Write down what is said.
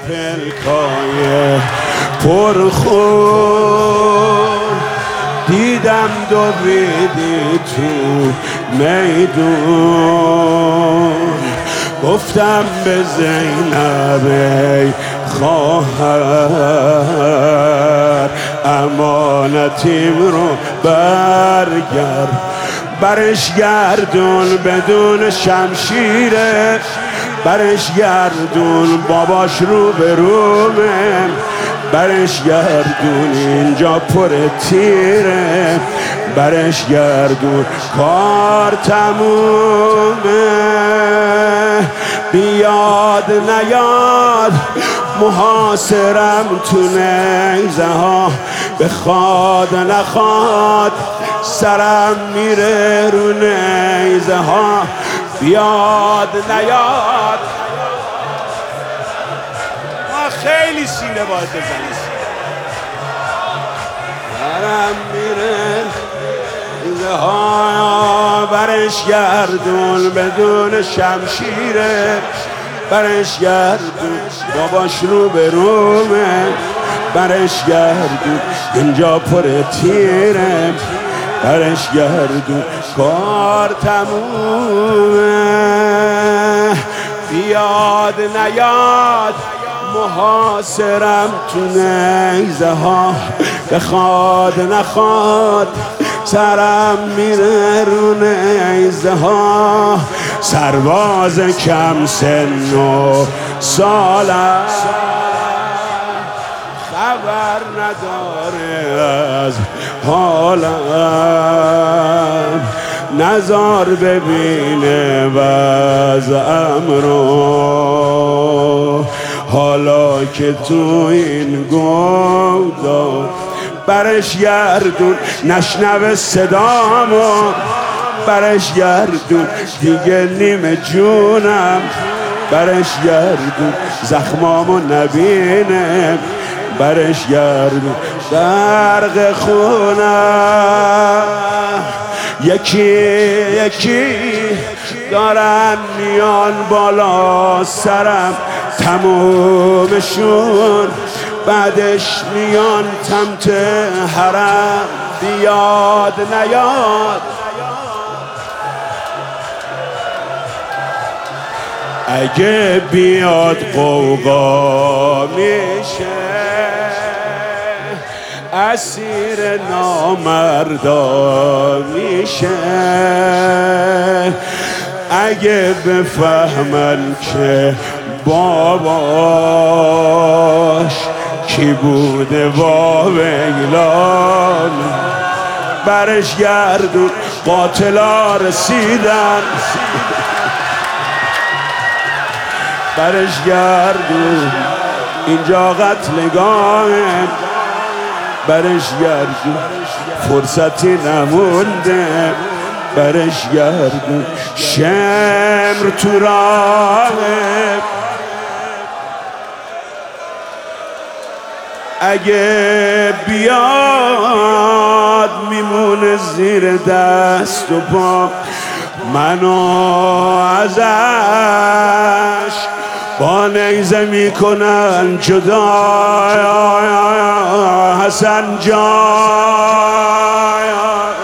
پلکای پرخون دیدم دویدی تو میدون گفتم به زینب ای خواهر امانتیم رو برش گردون بدون شمشیره برش گردون باباش رو به رومه برش گردون اینجا پر تیره برش گردون کار تمومه بیاد نیاد محاصرم تو نیزه ها بخواد نخواد سرم میره رو نیزه ها بیاد نیاد ما خیلی سینه باید بزنیم سرم میره نیزه ها برش گردون بدون شمشیره برش گردون باباش رو به رومه برش گردون اینجا پر تیره برش گردون کار تمومه بیاد نیاد محاصرم تو نیزه ها بخواد نخواد سرم میره رو نیزه ها سرباز کم سن و سالم خبر نداره از حالم نظر ببینه وضعم رو حالا که تو این گودار برش گردون نشنوه صدامو برش گردون دیگه نیمه جونم برش گردون زخمامو نبینه برش گردون درق خونم یکی دارن میان بالا سرم تمومشون بعدش میان تمت حرم بیاد نیاد اگه بیاد قوقا میشه اسیر نامردا میشه اگه بفهمن که باباش کی بوده با ویلان برش گردون قاتلا رسیدن برش گردون اینجا قتلگاهه برش گردون فرصتی نمونده برش گردون شمر تو راهه اگه بیاد میمونه زیر دست و پا منو ازش با نیزه میکنن جدا حسن جان